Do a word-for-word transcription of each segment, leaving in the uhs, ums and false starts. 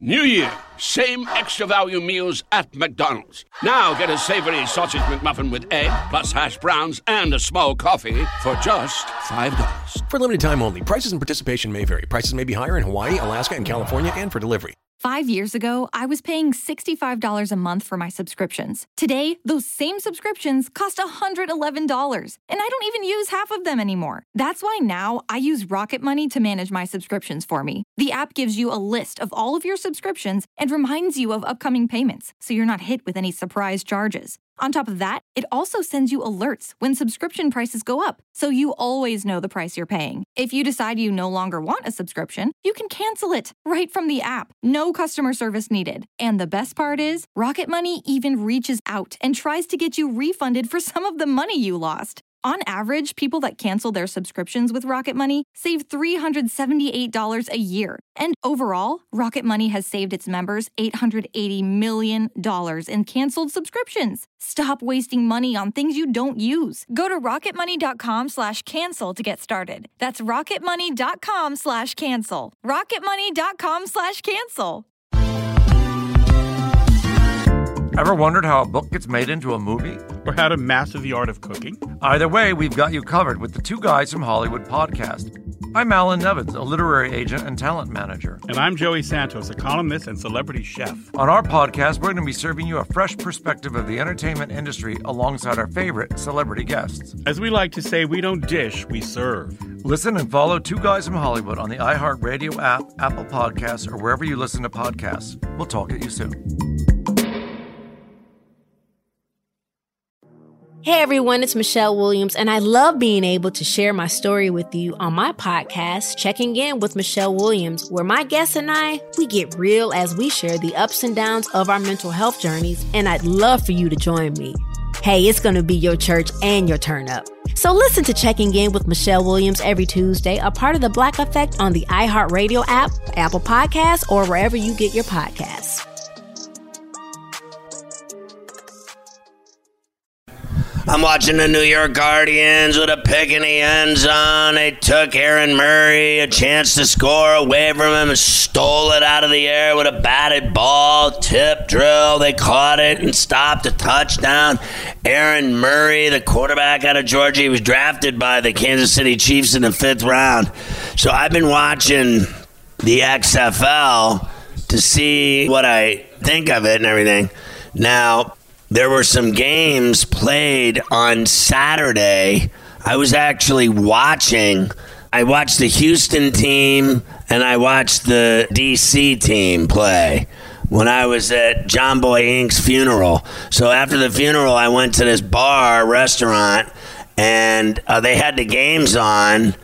New Year, same extra value meals at McDonald's. Now get a savory sausage McMuffin with egg, plus hash browns and a small coffee for just five dollars. For limited time only. Prices and participation may vary. Prices may be higher in Hawaii, Alaska, and California, and for delivery. Five years ago, I was paying sixty-five dollars a month for my subscriptions. Today, those same subscriptions cost one hundred eleven dollars, and I don't even use half of them anymore. That's why now I use Rocket Money to manage my subscriptions for me. The app gives you a list of all of your subscriptions and reminds you of upcoming payments, so you're not hit with any surprise charges. On top of that, it also sends you alerts when subscription prices go up, so you always know the price you're paying. If you decide you no longer want a subscription, you can cancel it right from the app. No customer service needed. And the best part is, Rocket Money even reaches out and tries to get you refunded for some of the money you lost. On average, people that cancel their subscriptions with Rocket Money save three hundred seventy-eight dollars a year. And overall, Rocket Money has saved its members eight hundred eighty million dollars in canceled subscriptions. Stop wasting money on things you don't use. Go to rocketmoney.com slash cancel to get started. That's rocketmoney.com slash cancel. rocketmoney.com slash cancel. Ever wondered how a book gets made into a movie? Or how to master the art of cooking? Either way, we've got you covered with the Two Guys from Hollywood podcast. I'm Alan Nevins, a literary agent and talent manager. And I'm Joey Santos, a columnist and celebrity chef. On our podcast, we're going to be serving you a fresh perspective of the entertainment industry alongside our favorite celebrity guests. As we like to say, we don't dish, we serve. Listen and follow Two Guys from Hollywood on the iHeartRadio app, Apple Podcasts, or wherever you listen to podcasts. We'll talk at you soon. Hey everyone, it's Michelle Williams, and I love being able to share my story with you on my podcast, Checking In with Michelle Williams, where my guests and I, we get real as we share the ups and downs of our mental health journeys, and I'd love for you to join me. Hey, it's going to be your church and your turn up. So listen to Checking In with Michelle Williams every Tuesday, a part of the Black Effect on the iHeartRadio app, Apple Podcasts, or wherever you get your podcasts. I'm watching the New York Guardians with a pick in the end zone. They took Aaron Murray, a chance to score away from him, and stole it out of the air with a batted ball, tip drill. They caught it and stopped a touchdown. Aaron Murray, the quarterback out of Georgia, he was drafted by the Kansas City Chiefs in the fifth round. So I've been watching the X F L to see what I think of it and everything. Now, there were some games played on Saturday. I was actually watching. I watched the Houston team and I watched the D C team play when I was at John Boy Incorporated's funeral. So after the funeral, I went to this bar, restaurant, and uh, they had the games on.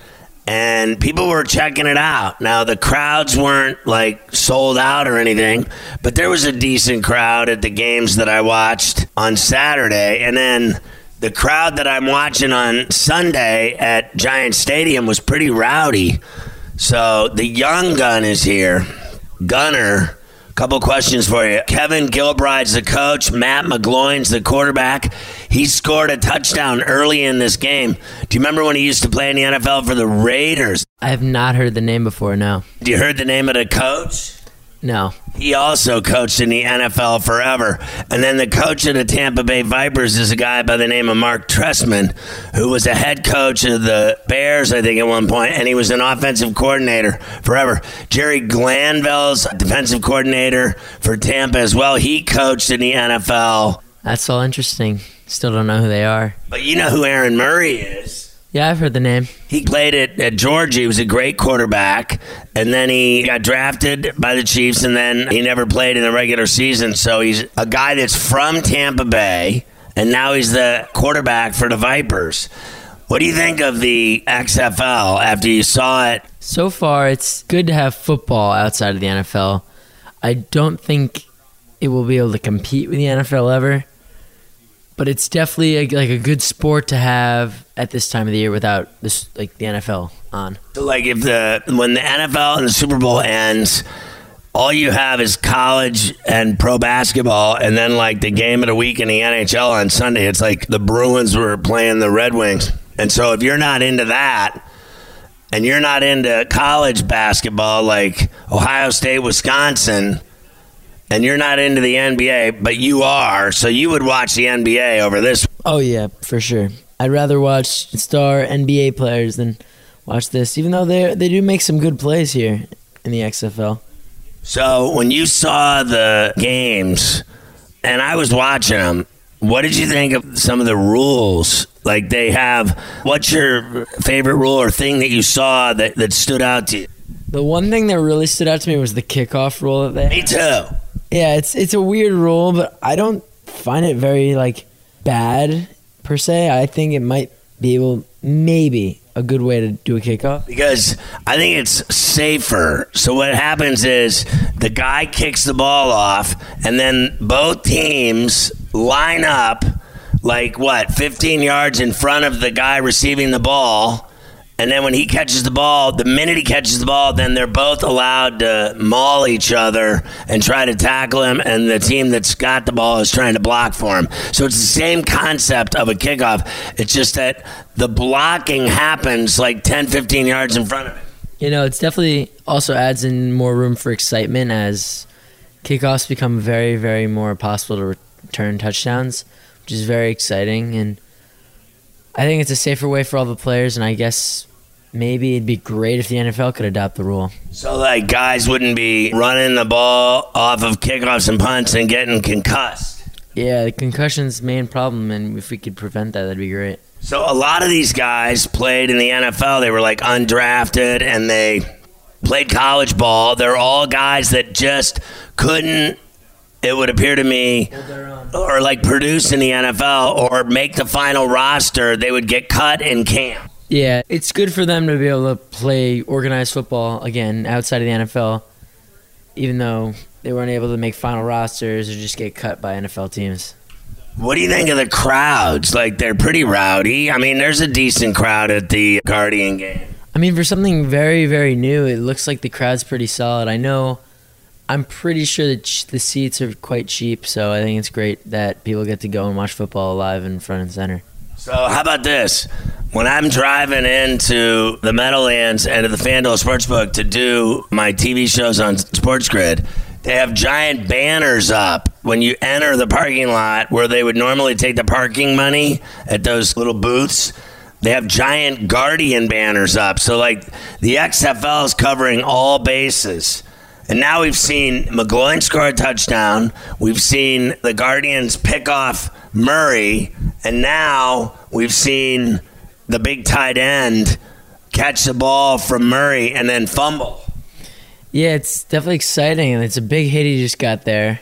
And people were checking it out. Now, the crowds weren't, like, sold out or anything, but there was a decent crowd at the games that I watched on Saturday. And then the crowd that I'm watching on Sunday at Giant Stadium was pretty rowdy. So the young gun is here. Gunner. Couple questions for you. Kevin Gilbride's the coach. Matt McGloin's the quarterback. He scored a touchdown early in this game. Do you remember when he used to play in the N F L for the Raiders? I have not heard the name before, no. You heard the name of the coach? No. He also coached in the N F L forever. And then the coach of the Tampa Bay Vipers is a guy by the name of Mark Trestman, who was a head coach of the Bears, I think, at one point, and he was an offensive coordinator forever. Jerry Glanville's defensive coordinator for Tampa as well. He coached in the N F L. That's all interesting. Still don't know who they are. But you know who Aaron Murray is. Yeah, I've heard the name. He played at, at Georgia. He was a great quarterback. And then he got drafted by the Chiefs, and then he never played in the regular season. So he's a guy that's from Tampa Bay, and now he's the quarterback for the Vipers. What do you think of the X F L after you saw it? So far, it's good to have football outside of the N F L. I don't think it will be able to compete with the N F L ever. But it's definitely a, like a good sport to have at this time of the year without this, like the N F L on. So like if the when the N F L and the Super Bowl ends, all you have is college and pro basketball, and then like the game of the week in the N H L on Sunday, it's like the Bruins were playing the Red Wings. And so if you're not into that, and you're not into college basketball like Ohio State, Wisconsin, and you're not into the N B A, but you are, so you would watch the N B A over this. Oh, yeah, for sure. I'd rather watch star N B A players than watch this, even though they they do make some good plays here in the X F L. So when you saw the games, and I was watching them, what did you think of some of the rules? Like they have, what's your favorite rule or thing that you saw that, that stood out to you? The one thing that really stood out to me was the kickoff rule that they had. Me too. Yeah, it's it's a weird rule, but I don't find it very like bad per se. I think it might be able, maybe a good way to do a kickoff. Because I think it's safer. So what happens is the guy kicks the ball off, and then both teams line up like, what, fifteen yards in front of the guy receiving the ball. And then when he catches the ball, the minute he catches the ball, then they're both allowed to maul each other and try to tackle him, and the team that's got the ball is trying to block for him. So it's the same concept of a kickoff. It's just that the blocking happens like ten, fifteen yards in front of it. You know, it's definitely also adds in more room for excitement as kickoffs become very, very more possible to return touchdowns, which is very exciting. And I think it's a safer way for all the players, and I guess maybe it'd be great if the N F L could adopt the rule. So, like, guys wouldn't be running the ball off of kickoffs and punts and getting concussed. Yeah, the concussion's the main problem, and if we could prevent that, that'd be great. So a lot of these guys played in the N F L. They were, like, undrafted, and they played college ball. They're all guys that just couldn't, it would appear to me, or, like, produce in the N F L or make the final roster. They would get cut in camp. Yeah, it's good for them to be able to play organized football, again, outside of the N F L, even though they weren't able to make final rosters or just get cut by N F L teams. What do you think of the crowds? Like, they're pretty rowdy. I mean, there's a decent crowd at the Guardian game. I mean, for something very, very new, it looks like the crowd's pretty solid. I know, I'm pretty sure that the seats are quite cheap, so I think it's great that people get to go and watch football live in front and center. So how about this? When I'm driving into the Meadowlands and to the FanDuel Sportsbook to do my T V shows on Sports Grid, they have giant banners up when you enter the parking lot where they would normally take the parking money at those little booths. They have giant Guardian banners up. So, like, the X F L is covering all bases. And now we've seen McGloin score a touchdown. We've seen the Guardians pick off Murray. And now we've seen the big tight end catch the ball from Murray and then fumble. Yeah, it's definitely exciting, and it's a big hit he just got there.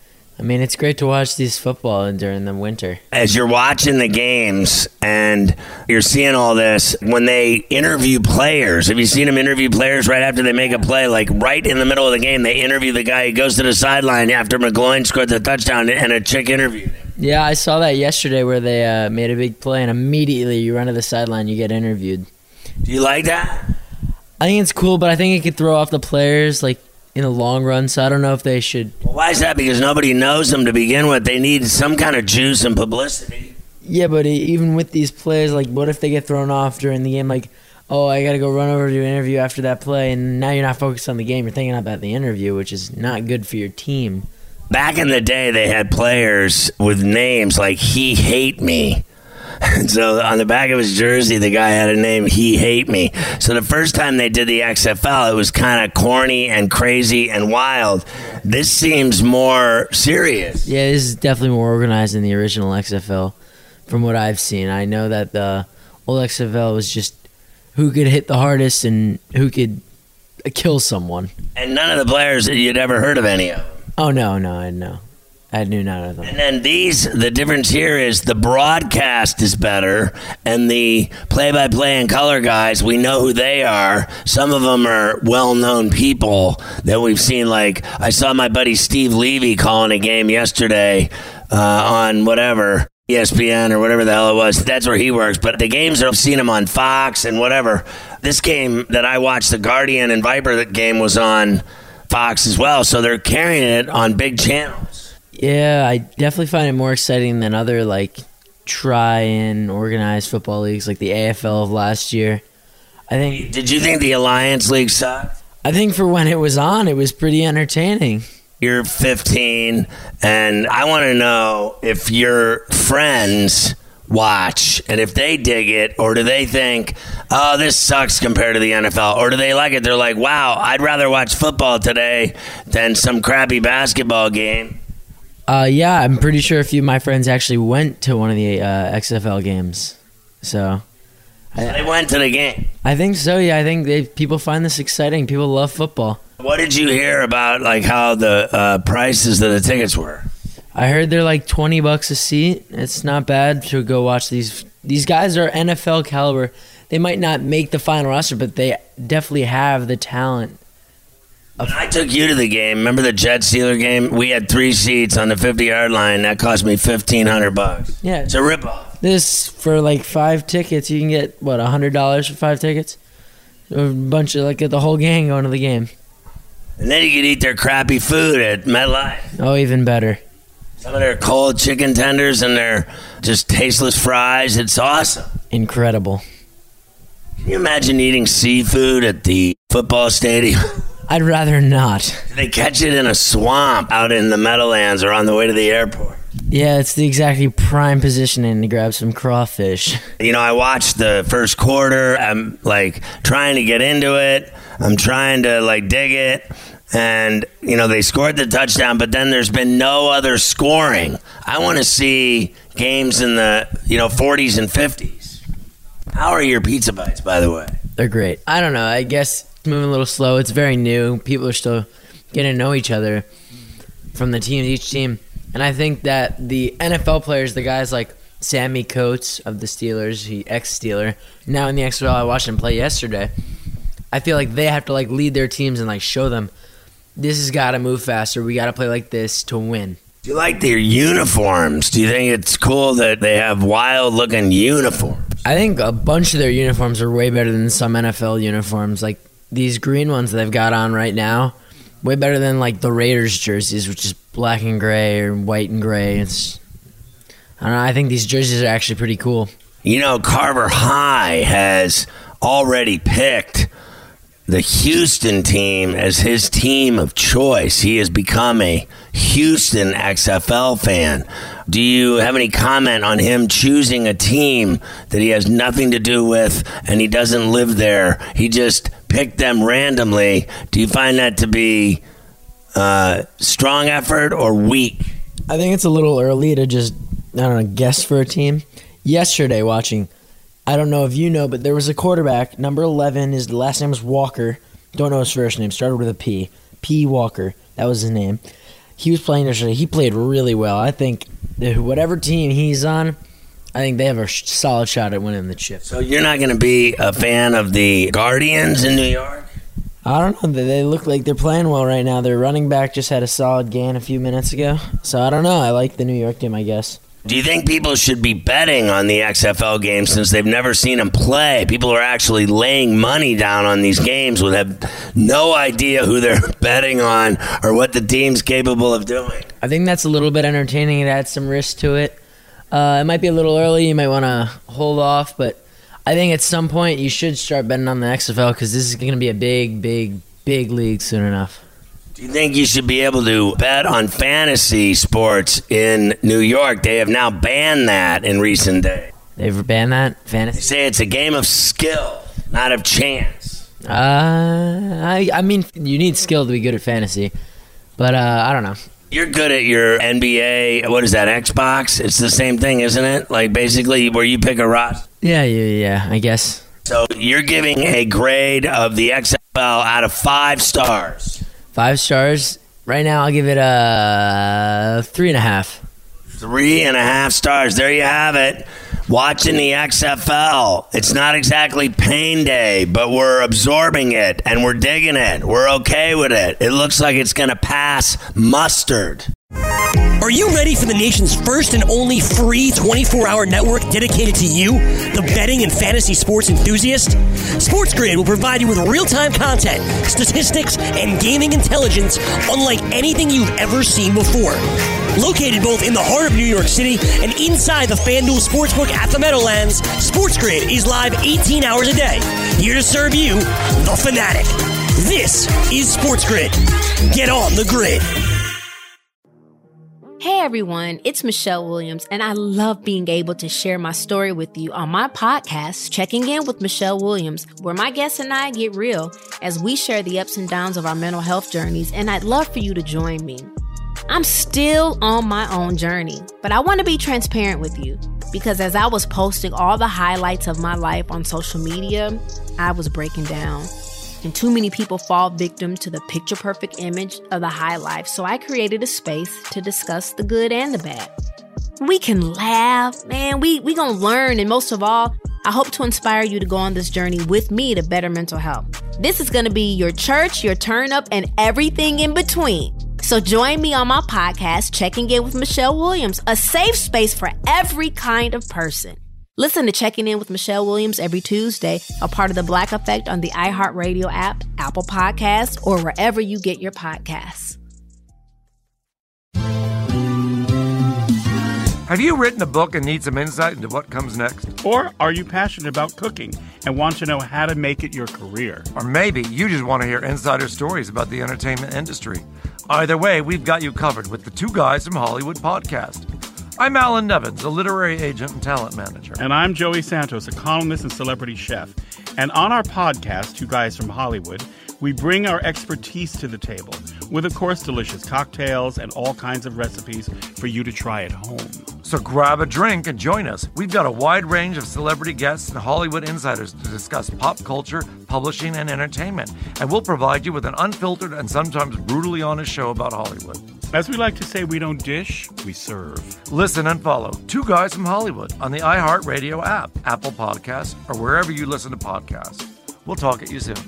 I mean, it's great to watch these football during the winter. As you're watching the games and you're seeing all this, when they interview players, have you seen them interview players right after they make a play? Like right in the middle of the game, they interview the guy who goes to the sideline after McGloin scored the touchdown, and a chick interviewed him. Yeah, I saw that yesterday where they uh, made a big play, and immediately you run to the sideline, you get interviewed. Do you like that? I think it's cool, but I think it could throw off the players, like, in the long run, so I don't know if they should. Well, why is that? Because nobody knows them to begin with. They need some kind of juice and publicity. Yeah, but even with these plays, like, what if they get thrown off during the game? Like, oh, I got to go run over to an interview after that play, and now you're not focused on the game. You're thinking about the interview, which is not good for your team. Back in the day, they had players with names like He Hate Me. So on the back of his jersey, the guy had a name, He Hate Me. So the first time they did the X F L, it was kind of corny and crazy and wild. This seems more serious. Yeah, this is definitely more organized than the original X F L from what I've seen. I know that the old X F L was just who could hit the hardest and who could kill someone. And none of the players that you'd ever heard of any of them. Oh, no, no, I know. I knew none of them. And then these, the difference here is the broadcast is better, and the play-by-play and color guys, we know who they are. Some of them are well-known people that we've seen. Like, I saw my buddy Steve Levy calling a game yesterday uh, on whatever, E S P N or whatever the hell it was. That's where he works. But the games, I've seen him on Fox and whatever. This game that I watched, the Guardian and Viper, that game was on Fox as well. So they're carrying it on big channels. Yeah, I definitely find it more exciting than other, like, try and organized football leagues like the A F L of last year. I think. Did you think the Alliance League sucked? I think for when it was on, it was pretty entertaining. You're fifteen, and I want to know if your friends watch and if they dig it, or do they think, oh, this sucks compared to the N F L, or do they like it? They're like, wow, I'd rather watch football today than some crappy basketball game. Uh, yeah, I'm pretty sure a few of my friends actually went to one of the uh, X F L games. So, so I, they went to the game. I think so. Yeah, I think they, people find this exciting. People love football. What did you hear about like how the uh, prices of the tickets were? I heard they're like twenty bucks a seat. It's not bad to go watch these. These guys are N F L caliber. They might not make the final roster, but they definitely have the talent. When I took you to the game, remember the Jet-Steeler game? We had three seats on the fifty-yard line. That cost me fifteen hundred bucks. Yeah. It's a ripoff. This, for like five tickets, you can get, what, one hundred dollars for five tickets? A bunch of, like, the whole gang going to the game. And then you could eat their crappy food at MetLife. Oh, even better. Some of their cold chicken tenders and their just tasteless fries. It's awesome. Incredible. Can you imagine eating seafood at the football stadium? I'd rather not. They catch it in a swamp out in the Meadowlands or on the way to the airport. Yeah, it's the exactly prime positioning to grab some crawfish. You know, I watched the first quarter. I'm, like, trying to get into it. I'm trying to, like, dig it. And, you know, they scored the touchdown, but then there's been no other scoring. I want to see games in the, you know, forties and fifties. How are your pizza bites, by the way? They're great. I don't know. I guess it's moving a little slow. It's very new. People are still getting to know each other from the teams, each team. And I think that the N F L players, the guys like Sammy Coates of the Steelers, he ex-Steeler, now in the X F L, I watched him play yesterday. I feel like they have to like lead their teams and like show them, this has got to move faster. We got to play like this to win. Do you like their uniforms? Do you think it's cool that they have wild-looking uniforms? I think a bunch of their uniforms are way better than some N F L uniforms. Like these green ones that they've got on right now, way better than like the Raiders jerseys, which is black and gray or white and gray. It's, I don't know. I think these jerseys are actually pretty cool. You know, Carver High has already picked the Houston team as his team of choice. He has become a Houston X F L fan. Do you have any comment on him choosing a team that he has nothing to do with and he doesn't live there? He just picked them randomly. Do you find that to be uh, strong effort or weak? I think it's a little early to just, I don't know, guess for a team. Yesterday watching, I don't know if you know, but there was a quarterback, number eleven, his last name was Walker. Don't know his first name, started with a P. P. Walker, that was his name. He was playing yesterday. He played really well. I think that whatever team he's on, I think they have a solid shot at winning the chip. So you're not going to be a fan of the Guardians in New York? I don't know. They look like they're playing well right now. Their running back just had a solid gain a few minutes ago. So I don't know. I like the New York team, I guess. Do you think people should be betting on the X F L games since they've never seen them play? People are actually laying money down on these games with have no idea who they're betting on or what the team's capable of doing. I think that's a little bit entertaining. It adds some risk to it. Uh, it might be a little early. You might want to hold off, but I think at some point you should start betting on the X F L because this is going to be a big, big, big league soon enough. Do you think you should be able to bet on fantasy sports in New York? They have now banned that in recent days. They've banned that? Fantasy? They say it's a game of skill, not of chance. Uh, I, I mean, you need skill to be good at fantasy, but uh, I don't know. You're good at your N B A, what is that, Xbox? It's the same thing, isn't it? Like basically where you pick a roster? Yeah, yeah, yeah, I guess. So you're giving a grade of the X F L out of five stars. Five stars. Right now, I'll give it a three and a half. Three and a half stars. There you have it. Watching the X F L. It's not exactly pain day, but we're absorbing it, and we're digging it. We're okay with it. It looks like it's going to pass mustard. Are you ready for the nation's first and only free twenty-four hour network dedicated to you, the betting and fantasy sports enthusiast? SportsGrid will provide you with real-time content, statistics, and gaming intelligence unlike anything you've ever seen before. Located both in the heart of New York City and inside the FanDuel Sportsbook at the Meadowlands, SportsGrid is live eighteen hours a day, here to serve you, the fanatic. This is SportsGrid. Get on the grid. Hey everyone, it's Michelle Williams, and I love being able to share my story with you on my podcast, Checking In with Michelle Williams, where my guests and I get real as we share the ups and downs of our mental health journeys, and I'd love for you to join me. I'm still on my own journey, but I want to be transparent with you because as I was posting all the highlights of my life on social media, I was breaking down. And too many people fall victim to the picture-perfect image of the high life, so I created a space to discuss the good and the bad. We can laugh, man, we we gonna learn, and most of all, I hope to inspire you to go on this journey with me to better mental health. This is gonna be your church, your turn-up, and everything in between. So join me on my podcast, Checking In with Michelle Williams, a safe space for every kind of person. Listen to Checking In with Michelle Williams every Tuesday, a part of the Black Effect on the iHeartRadio app, Apple Podcasts, or wherever you get your podcasts. Have you written a book and need some insight into what comes next? Or are you passionate about cooking and want to know how to make it your career? Or maybe you just want to hear insider stories about the entertainment industry. Either way, we've got you covered with the Two Guys from Hollywood podcast. I'm Alan Nevins, a literary agent and talent manager. And I'm Joey Santos, a columnist and celebrity chef. And on our podcast, Two Guys from Hollywood, we bring our expertise to the table with, of course, delicious cocktails and all kinds of recipes for you to try at home. So grab a drink and join us. We've got a wide range of celebrity guests and Hollywood insiders to discuss pop culture, publishing, and entertainment. And we'll provide you with an unfiltered and sometimes brutally honest show about Hollywood. As we like to say, we don't dish, we serve. Listen and follow Two Guys from Hollywood on the iHeartRadio app, Apple Podcasts, or wherever you listen to podcasts. We'll talk at you soon.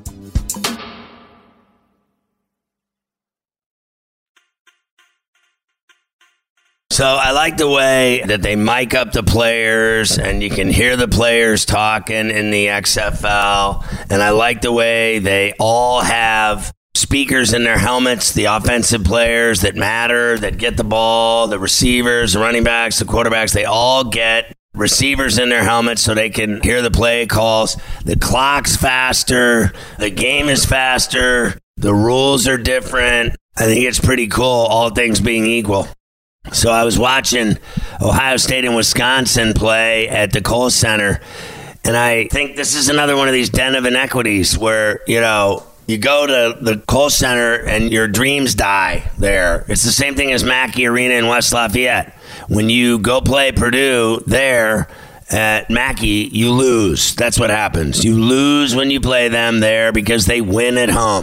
So I like the way that they mic up the players and you can hear the players talking in the X F L. And I like the way they all have speakers in their helmets, the offensive players that matter, that get the ball, the receivers, the running backs, the quarterbacks, they all get receivers in their helmets so they can hear the play calls. The clock's faster, the game is faster, the rules are different. I think it's pretty cool, all things being equal. So I was watching Ohio State and Wisconsin play at the Kohl Center, and I think this is another one of these den of inequities where, you know, you go to the Kohl Center and your dreams die there. It's the same thing as Mackey Arena in West Lafayette. When you go play Purdue there at Mackey, you lose. That's what happens. You lose when you play them there because they win at home.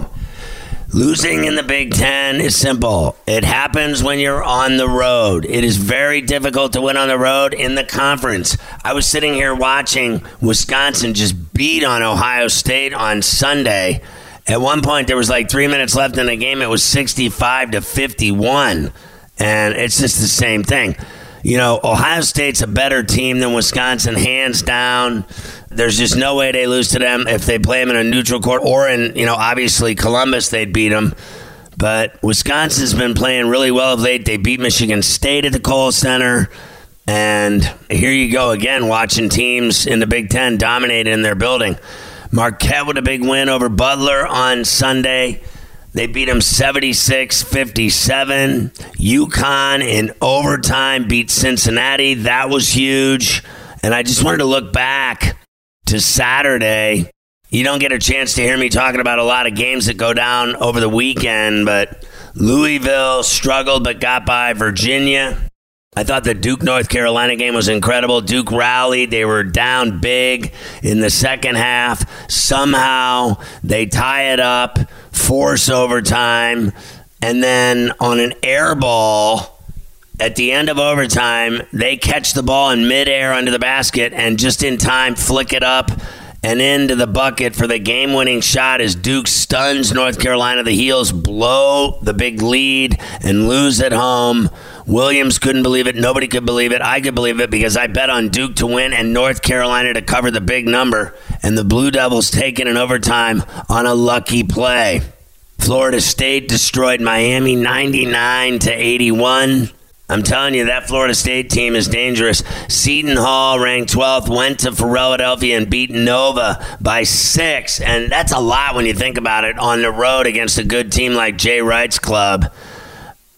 Losing in the Big Ten is simple. It happens when you're on the road. It is very difficult to win on the road in the conference. I was sitting here watching Wisconsin just beat on Ohio State on Sunday. At one point, there was like three minutes left in the game. It was sixty-five to fifty-one. And it's just the same thing. You know, Ohio State's a better team than Wisconsin, hands down. There's just no way they lose to them if they play them in a neutral court. Or in, you know, obviously Columbus, they'd beat them. But Wisconsin's been playing really well of late. They beat Michigan State at the Kohl Center. And here you go again, watching teams in the Big Ten dominate in their building. Marquette with a big win over Butler on Sunday. They beat them seventy-six fifty-seven. UConn in overtime beat Cincinnati. That was huge. And I just wanted to look back to Saturday. You don't get a chance to hear me talking about a lot of games that go down over the weekend, but Louisville struggled but got by Virginia. I thought the Duke North Carolina game was incredible. Duke rallied. They were down big in the second half. Somehow they tie it up, force overtime, and then on an air ball at the end of overtime, they catch the ball in midair under the basket and just in time flick it up and into the bucket for the game-winning shot as Duke stuns North Carolina. The Heels blow the big lead and lose at home. Williams couldn't believe it. Nobody could believe it. I could believe it because I bet on Duke to win and North Carolina to cover the big number. And the Blue Devils take it in overtime on a lucky play. Florida State destroyed Miami ninety-nine to eighty-one. I'm telling you, that Florida State team is dangerous. Seton Hall, ranked twelfth, went to Philadelphia and beat Nova by six. And that's a lot when you think about it, on the road against a good team like Jay Wright's club.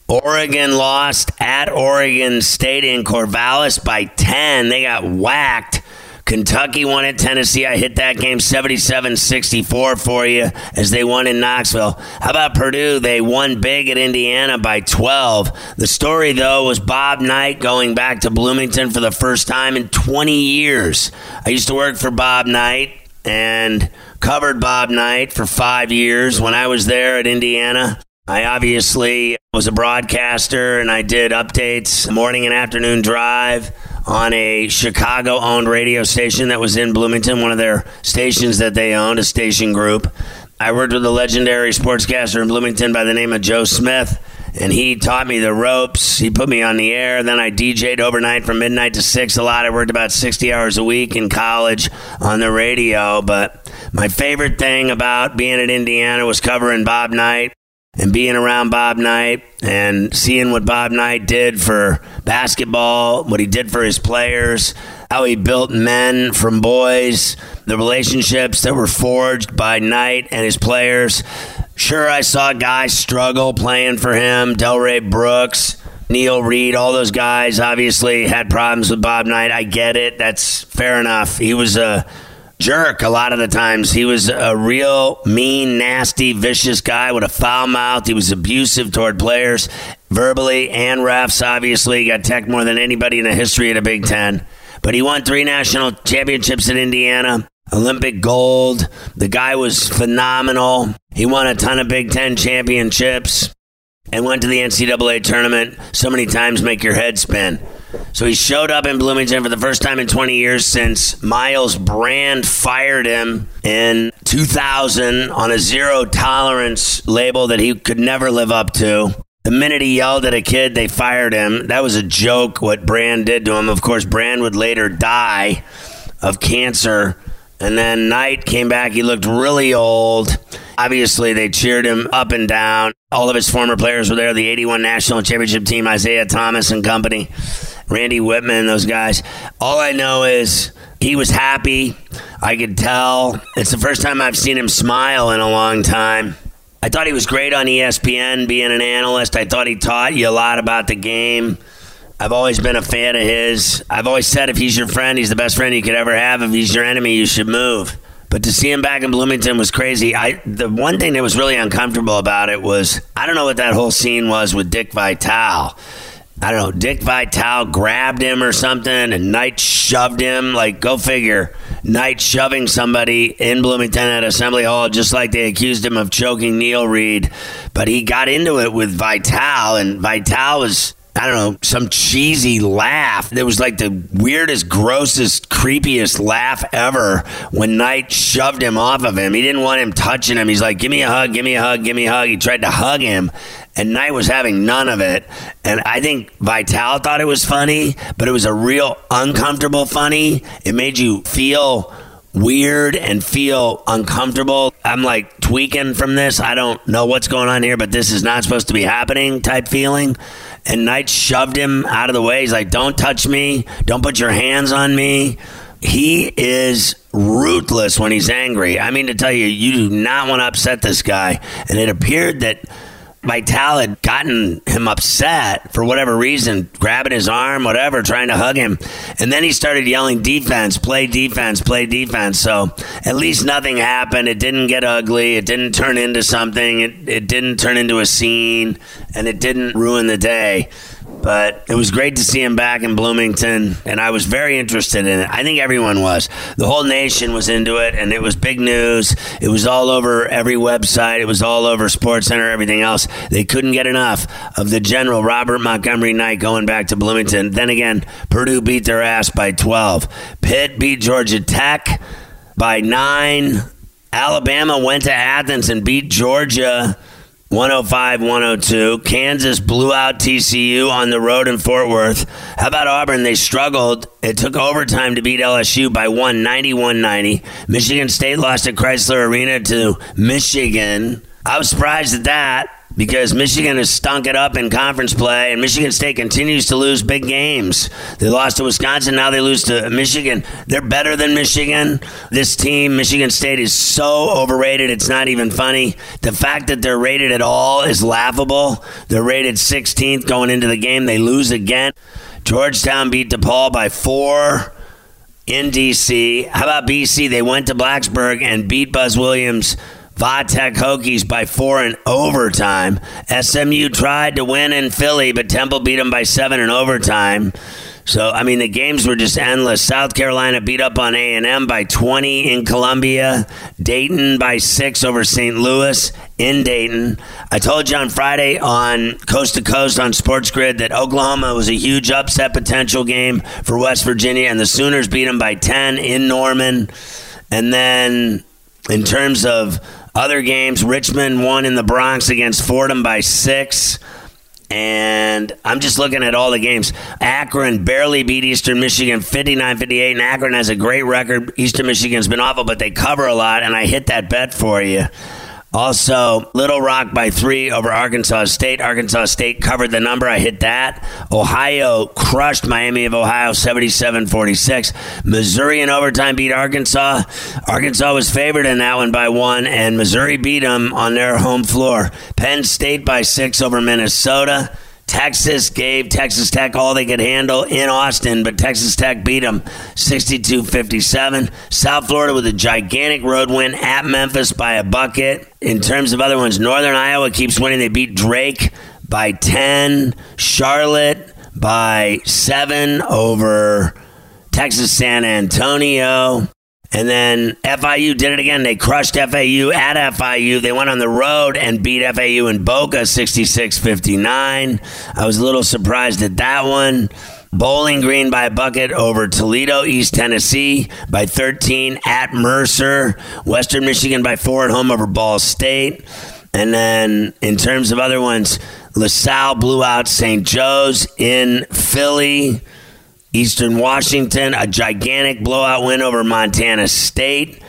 Oregon lost at Oregon State in Corvallis by ten. They got whacked. Kentucky won at Tennessee. I hit that game seventy-seven sixty-four for you as they won in Knoxville. How about Purdue? They won big at Indiana by twelve. The story, though, was Bob Knight going back to Bloomington for the first time in twenty years. I used to work for Bob Knight and covered Bob Knight for five years when I was there at Indiana. I obviously was a broadcaster, and I did updates, morning and afternoon drive, on a Chicago-owned radio station that was in Bloomington, one of their stations that they owned, a station group. I worked with a legendary sportscaster in Bloomington by the name of Joe Smith, and he taught me the ropes. He put me on the air. Then I D J'd overnight from midnight to six a lot. I worked about sixty hours a week in college on the radio. But my favorite thing about being at Indiana was covering Bob Knight and being around Bob Knight and seeing what Bob Knight did for basketball, what he did for his players, how he built men from boys, the relationships that were forged by Knight and his players. Sure, I saw guys struggle playing for him. Delray Brooks, Neil Reed, all those guys obviously had problems with Bob Knight. I get it. That's fair enough. He was a jerk a lot of the times. He was a real mean, nasty, vicious guy with a foul mouth. He was abusive toward players, verbally and refs. Obviously, he got tech more than anybody in the history of the Big Ten. But he won three national championships at Indiana, Olympic gold. The guy was phenomenal. He won a ton of Big Ten championships and went to the N C double A tournament so many times make your head spin. So he showed up in Bloomington for the first time in twenty years since Miles Brand fired him in two thousand on a zero tolerance label that he could never live up to. The minute he yelled at a kid, they fired him. That was a joke what Brand did to him. Of course, Brand would later die of cancer. And then Knight came back. He looked really old. Obviously, they cheered him up and down. All of his former players were there. The eighty-one national championship team, Isaiah Thomas and company, Randy Whitman, those guys. All I know is he was happy. I could tell. It's the first time I've seen him smile in a long time. I thought he was great on E S P N being an analyst. I thought he taught you a lot about the game. I've always been a fan of his. I've always said if he's your friend, he's the best friend you could ever have. If he's your enemy, you should move. But to see him back in Bloomington was crazy. I the one thing that was really uncomfortable about it was, I don't know what that whole scene was with Dick Vitale. I don't know, Dick Vitale grabbed him or something and Knight shoved him. Like, go figure. Knight shoving somebody in Bloomington at Assembly Hall just like they accused him of choking Neil Reed. But he got into it with Vitale, and Vitale was, I don't know, some cheesy laugh. It was like the weirdest, grossest, creepiest laugh ever when Knight shoved him off of him. He didn't want him touching him. He's like, give me a hug, give me a hug, give me a hug. He tried to hug him, and Knight was having none of it. And I think Vitale thought it was funny, but it was a real uncomfortable funny. It made you feel weird and feel uncomfortable. I'm like tweaking from this. I don't know what's going on here, but this is not supposed to be happening type feeling. And Knight shoved him out of the way. He's like, don't touch me. Don't put your hands on me. He is ruthless when he's angry. I mean, to tell you, you do not want to upset this guy. And it appeared that Vitale had gotten him upset for whatever reason, grabbing his arm, whatever, trying to hug him. And then he started yelling, defense, play defense, play defense. So at least nothing happened. It didn't get ugly. It didn't turn into something. It, it didn't turn into a scene. And it didn't ruin the day. But it was great to see him back in Bloomington, and I was very interested in it. I think everyone was. The whole nation was into it, and it was big news. It was all over every website. It was all over SportsCenter, everything else. They couldn't get enough of the general Robert Montgomery Knight going back to Bloomington. Then again, Purdue beat their ass by twelve. Pitt beat Georgia Tech by nine. Alabama went to Athens and beat Georgia one oh five one oh two. Kansas blew out T C U on the road in Fort Worth. How about Auburn? They struggled. It took overtime to beat L S U by one, ninety-one ninety. Michigan State lost at Chrysler Arena to Michigan. I was surprised at that. because Michigan has stunk it up in conference play, and Michigan State continues to lose big games. They lost to Wisconsin, now they lose to Michigan. They're better than Michigan. This team, Michigan State, is so overrated, it's not even funny. The fact that they're rated at all is laughable. They're rated sixteenth going into the game. They lose again. Georgetown beat DePaul by four in D C. How about B C? They went to Blacksburg and beat Buzz Williams' Vatech Hokies by four in overtime. S M U tried to win in Philly, but Temple beat them by seven in overtime. So, I mean, the games were just endless. South Carolina beat up on A and M by twenty in Columbia. Dayton by six over Saint Louis in Dayton. I told you on Friday on Coast to Coast on Sports Grid that Oklahoma was a huge upset potential game for West Virginia, and the Sooners beat them by ten in Norman. And then in terms of other games, Richmond won in the Bronx against Fordham by six. And I'm just looking at all the games. Akron barely beat Eastern Michigan fifty-nine fifty-eight, and Akron has a great record. Eastern Michigan's been awful, but they cover a lot, and I hit that bet for you. Also, Little Rock by three over Arkansas State. Arkansas State covered the number. I hit that. Ohio crushed Miami of Ohio seventy-seven forty-six. Missouri in overtime beat Arkansas. Arkansas was favored in that one by one, and Missouri beat them on their home floor. Penn State by six over Minnesota. Texas gave Texas Tech all they could handle in Austin, but Texas Tech beat them sixty-two fifty-seven. South Florida with a gigantic road win at Memphis by a bucket. In terms of other ones, Northern Iowa keeps winning. They beat Drake by ten. Charlotte by seven over Texas San Antonio. And then F I U did it again. They crushed F A U at F I U. They went on the road and beat F A U in Boca sixty-six fifty-nine. I was a little surprised at that one. Bowling Green by a bucket over Toledo. East Tennessee by thirteen at Mercer. Western Michigan by four at home over Ball State. And then in terms of other ones, LaSalle blew out Saint Joe's in Philly. Eastern Washington, a gigantic blowout win over Montana State.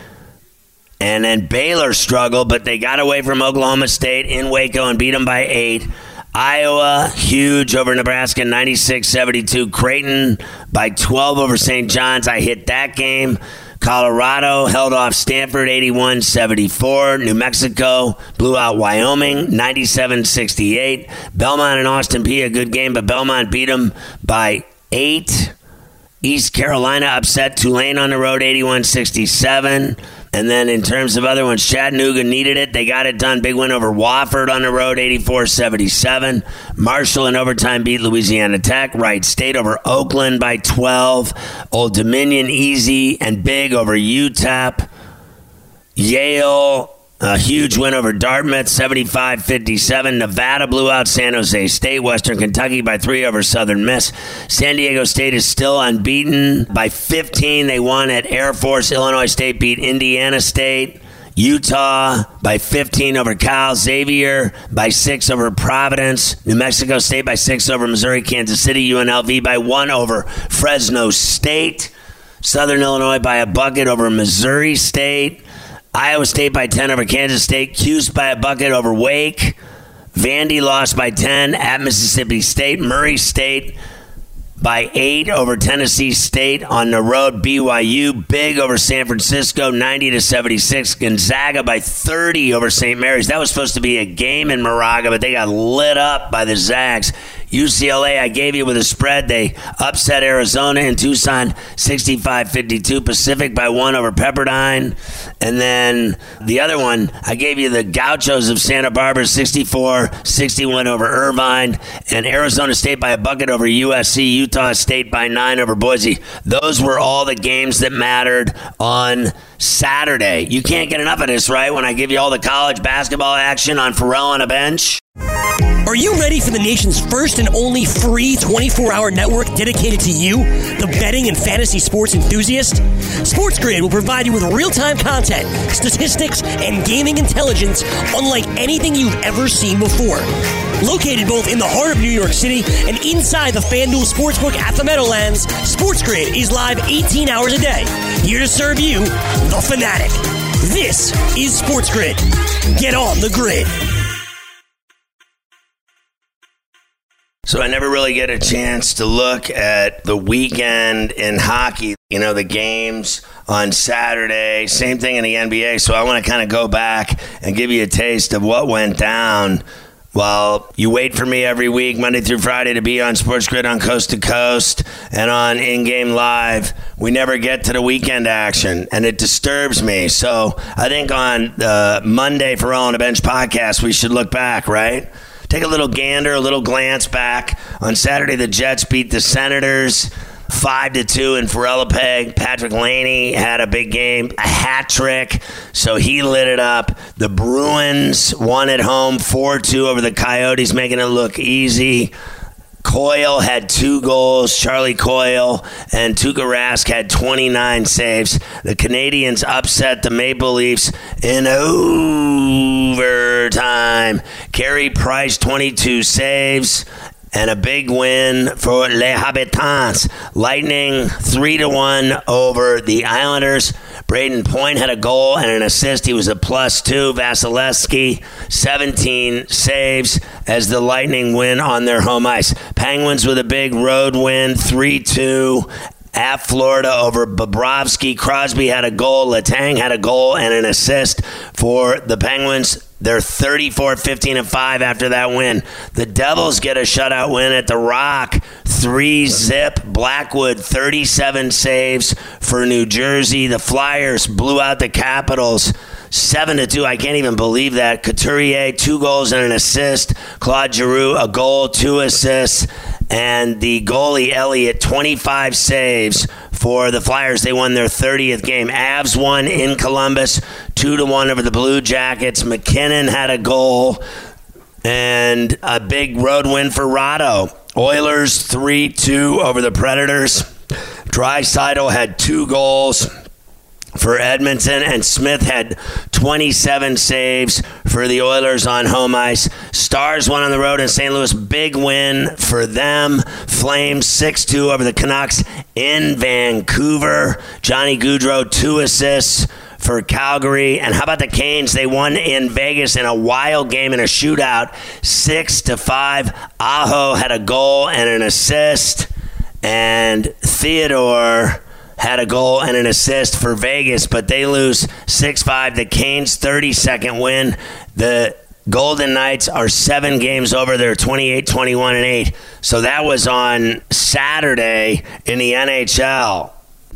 And then Baylor struggled, but they got away from Oklahoma State in Waco and beat them by eight. Iowa, huge over Nebraska, ninety-six seventy-two. Creighton by twelve over Saint John's. I hit that game. Colorado held off Stanford eighty-one seventy-four. New Mexico blew out Wyoming ninety-seven sixty-eight. Belmont and Austin Peay, a good game, but Belmont beat them by eight. East Carolina upset Tulane on the road eighty-one sixty-seven. And then in terms of other ones, Chattanooga needed it. They got it done. Big win over Wofford on the road eighty-four seventy-seven. Marshall in overtime beat Louisiana Tech. Wright State over Oakland by twelve. Old Dominion easy and big over U T E P. Yale, a huge win over Dartmouth, seventy-five fifty-seven. Nevada blew out San Jose State. Western Kentucky by three over Southern Miss. San Diego State is still unbeaten. By fifteen, they won at Air Force. Illinois State beat Indiana State. Utah by fifteen over Cal. Xavier by six over Providence. New Mexico State by six over Missouri. Kansas City. U N L V by one over Fresno State. Southern Illinois by a bucket over Missouri State. Iowa State by ten over Kansas State. Cuse by a bucket over Wake. Vandy lost by ten at Mississippi State. Murray State by eight over Tennessee State on the road. B Y U big over San Francisco, ninety to seventy-six. Gonzaga by thirty over Saint Mary's. That was supposed to be a game in Moraga, but they got lit up by the Zags. U C L A, I gave you with a spread. They upset Arizona in Tucson, sixty-five fifty-two. Pacific by one over Pepperdine. And then the other one, I gave you the Gauchos of Santa Barbara, sixty-four sixty-one over Irvine. And Arizona State by a bucket over U S C. Utah State by nine over Boise. Those were all the games that mattered on Saturday. You can't get enough of this, right? When I give you all the college basketball action on Pharrell on a bench. Are you ready for the nation's first and only free twenty-four hour network dedicated to you, the betting and fantasy sports enthusiast? Sports Grid will provide you with real-time content, statistics, and gaming intelligence unlike anything you've ever seen before. Located both in the heart of New York City and inside the FanDuel Sportsbook at the Meadowlands, Sports Grid is live eighteen hours a day, here to serve you, the fanatic. This is Sports Grid. Get on the grid. So I never really get a chance to look at the weekend in hockey, you know, the games on Saturday, same thing in the N B A. So I want to kind of go back and give you a taste of what went down while you wait for me every week, Monday through Friday, to be on Sports Grid on Coast to Coast and on In Game Live. We never get to the weekend action, and it disturbs me. So I think on uh, Monday for All on the Bench podcast, we should look back, right? Take a little gander, a little glance back. On Saturday, the Jets beat the Senators five to two in Ferrellapeg. Patrick Laney had a big game, a hat trick, so he lit it up. The Bruins won at home four two over the Coyotes, making it look easy. Coyle had two goals, Charlie Coyle, and Tuukka Rask had twenty-nine saves. The Canadians upset the Maple Leafs in overtime. Carey Price, twenty-two saves, and a big win for Les Habitants. Lightning three to one over the Islanders. Braden Point had a goal and an assist. He was a plus two. Vasilevsky, seventeen saves as the Lightning win on their home ice. Penguins with a big road win, three two at Florida over Bobrovsky. Crosby had a goal. Letang had a goal and an assist for the Penguins. They're thirty-four fifteen and five after that win. The Devils get a shutout win at the Rock, three zip. Blackwood, thirty-seven saves for New Jersey. The Flyers blew out the Capitals seven to two. I can't even believe that. Couturier, two goals and an assist. Claude Giroux, a goal, two assists. And the goalie, Elliott, twenty-five saves for the Flyers. They won their thirtieth game. Avs won in Columbus, two to one over the Blue Jackets. McKinnon had a goal and a big road win for Rado. Oilers, three two over the Predators. Draisaitl had two goals for Edmonton, and Smith had twenty-seven saves for the Oilers on home ice. Stars won on the road in Saint Louis. Big win for them. Flames six two over the Canucks in Vancouver. Johnny Gaudreau, two assists for Calgary. And how about the Canes? They won in Vegas in a wild game in a shootout, six to five. Aho had a goal and an assist, and Theodore had a goal and an assist for Vegas, but they lose six five. The Canes' thirty-second win. The Golden Knights are seven games over. They're twenty-eight twenty-one and eight. So that was on Saturday in the N H L.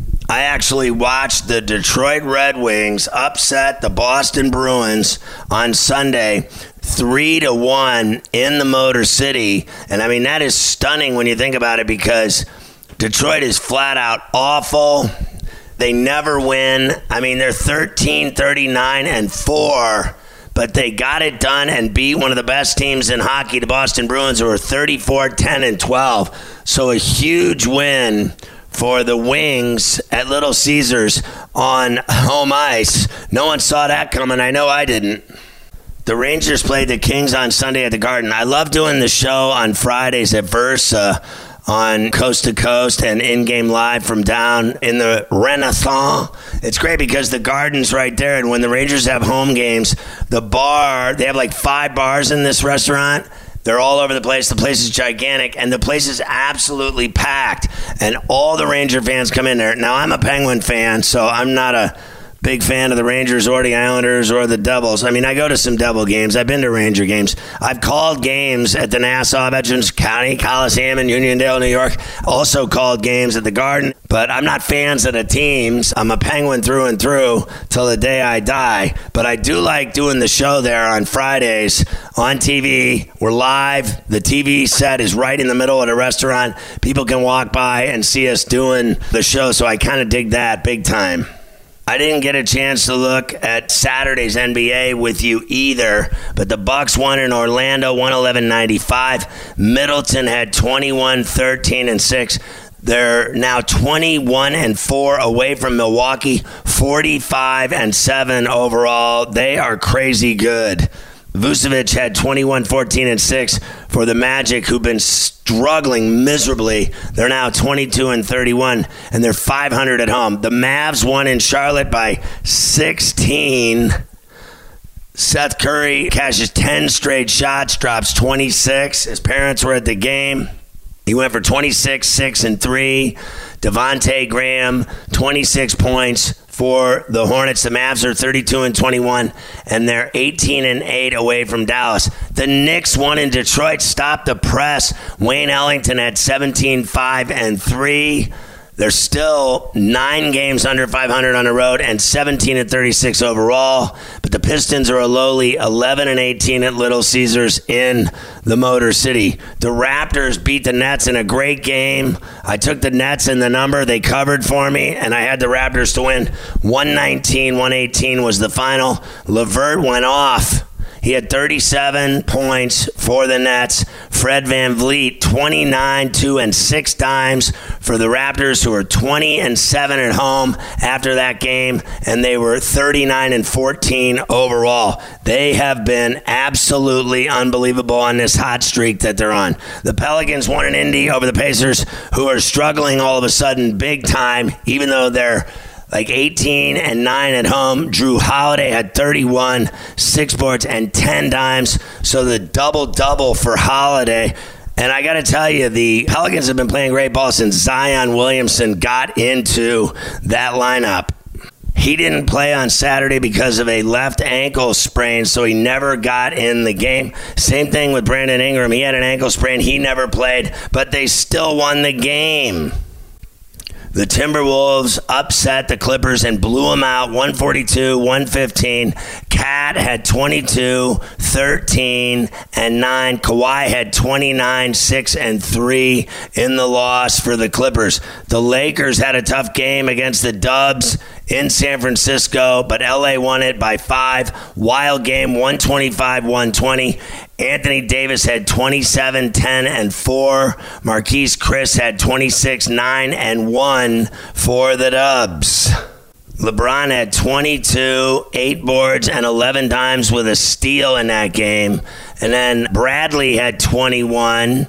I actually watched the Detroit Red Wings upset the Boston Bruins on Sunday, three to one in the Motor City. And I mean, that is stunning when you think about it, because Detroit is flat out awful. They never win. I mean, they're thirteen thirty-nine and four, but they got it done and beat one of the best teams in hockey, the Boston Bruins, who are thirty-four ten and twelve. So a huge win for the Wings at Little Caesars on home ice. No one saw that coming. I know I didn't. The Rangers played the Kings on Sunday at the Garden. I love doing the show on Fridays at Versa on Coast to Coast and in-game live from down in the Renaissance. It's great because the Garden's right there, and when the Rangers have home games, the bar, they have like five bars in this restaurant. They're all over the place. The place is gigantic, and the place is absolutely packed, and all the Ranger fans come in there. Now, I'm a Penguin fan, so I'm not a big fan of the Rangers or the Islanders or the Devils. I mean, I go to some Devil games. I've been to Ranger games. I've called games at the Nassau Veterans County Coliseum in Uniondale, New York. Also called games at the Garden. But I'm not fans of the teams. I'm a Penguin through and through till the day I die. But I do like doing the show there on Fridays on T V. We're live. The T V set is right in the middle of the restaurant. People can walk by and see us doing the show. So I kind of dig that big time. I didn't get a chance to look at Saturday's N B A with you either, but the Bucks won in Orlando, one eleven ninety-five. Middleton had twenty-one thirteen and six. They're now twenty-one and four away from Milwaukee, forty-five and seven overall. They are crazy good. Vucevic had twenty-one fourteen and six for the Magic, who've been struggling miserably. They're now twenty-two and thirty-one, and they're five hundred at home. The Mavs won in Charlotte by sixteen Seth Curry cashes ten straight shots, drops twenty-six. His parents were at the game. He went for twenty-six, six, and three. Devontae Graham, twenty-six points for the Hornets. The Mavs are thirty-two and twenty-one, and they're eighteen and eight away from Dallas. The Knicks won in Detroit, stopped the press. Wayne Ellington had seventeen, five, and three. They're still nine games under five hundred on the road and seventeen and thirty-six overall. But the Pistons are a lowly eleven and eighteen at Little Caesars in the Motor City. The Raptors beat the Nets in a great game. I took the Nets in the number. They covered for me, and I had the Raptors to win. one nineteen, one eighteen was the final. LeVert went off. He had thirty-seven points for the Nets. Fred VanVleet, twenty-nine, two, and six dimes for the Raptors, who are twenty and seven at home after that game, and they were thirty-nine and fourteen overall. They have been absolutely unbelievable on this hot streak that they're on. The Pelicans won in Indy over the Pacers, who are struggling all of a sudden big time, even though they're like eighteen and nine at home. Drew Holiday had thirty-one, six boards, and ten dimes. So the double-double for Holiday. And I got to tell you, the Pelicans have been playing great ball since Zion Williamson got into that lineup. He didn't play on Saturday because of a left ankle sprain, so he never got in the game. Same thing with Brandon Ingram. He had an ankle sprain. He never played, but they still won the game. The Timberwolves upset the Clippers and blew them out one forty-two, one fifteen. Cat had twenty-two, thirteen, and nine. Kawhi had twenty-nine, six, and three in the loss for the Clippers. The Lakers had a tough game against the Dubs in San Francisco, but L A won it by five. Wild game, one twenty-five, one twenty. Anthony Davis had twenty-seven, ten, and four. Marquise Chris had twenty-six, nine, and one for the Dubs. LeBron had twenty-two, eight boards, and eleven dimes with a steal in that game. And then Bradley had twenty-one.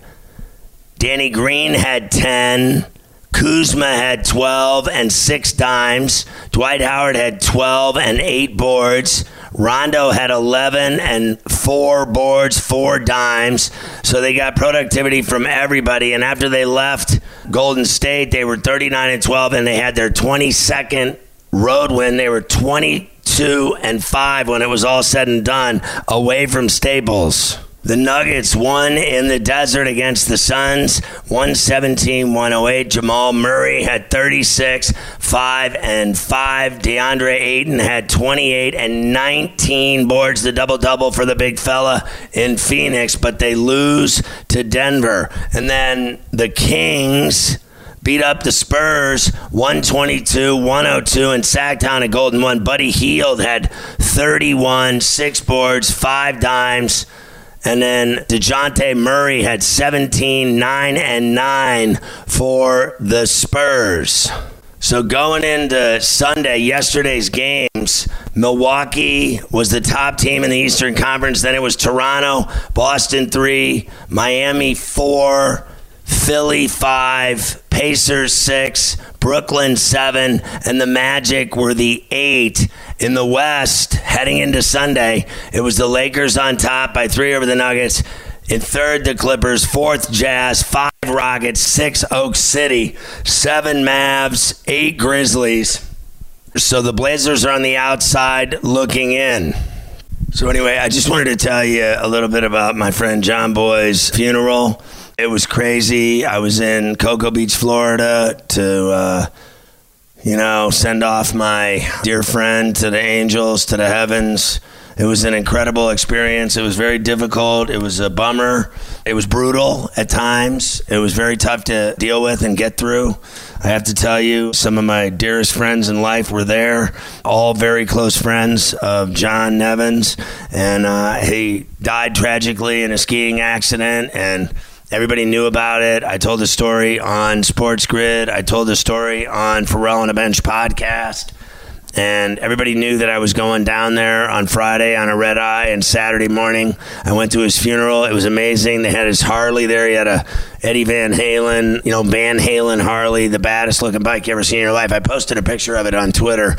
Danny Green had ten. Kuzma had twelve and six dimes. Dwight Howard had twelve and eight boards. Rondo had eleven and four boards, four dimes. So they got productivity from everybody. And after they left Golden State, they were thirty-nine and twelve, and they had their twenty-second road win. They were twenty-two and five when it was all said and done, away from Staples. The Nuggets won in the desert against the Suns, one seventeen, one oh eight. Jamal Murray had thirty-six, five, and five. DeAndre Ayton had twenty-eight and nineteen boards, the double-double for the big fella in Phoenix, but they lose to Denver. And then the Kings beat up the Spurs, one twenty-two, one oh two, and Sacktown at Golden One. Buddy Hield had thirty-one, six boards, five dimes. And then DeJounte Murray had seventeen, nine, and nine for the Spurs. So going into Sunday, yesterday's games, Milwaukee was the top team in the Eastern Conference. Then it was Toronto, Boston three, Miami four, Philly five, Pacers six, Brooklyn seven, and the Magic were the eight. In the West, heading into Sunday, it was the Lakers on top by three over the Nuggets. In third, the Clippers. Fourth, Jazz. Five, Rockets. Six, Oak City. Seven, Mavs. Eight, Grizzlies. So the Blazers are on the outside looking in. So anyway, I just wanted to tell you a little bit about my friend John Boy's funeral. It was crazy. I was in Cocoa Beach, Florida to... Uh, You know, send off my dear friend to the angels, to the heavens. It was an incredible experience. It was very difficult. It was a bummer. It was brutal at times. It was very tough to deal with and get through. I have to tell you, some of my dearest friends in life were there, all very close friends of John Nevins. And uh, he died tragically in a skiing accident, and everybody knew about it. I told the story on Sports Grid. I told the story on Pharrell on a Bench podcast. And everybody knew that I was going down there on Friday on a red eye, and Saturday morning I went to his funeral. It was amazing. They had his Harley there. He had a Eddie Van Halen, you know, Van Halen Harley, the baddest looking bike you ever seen in your life. I posted a picture of it on Twitter.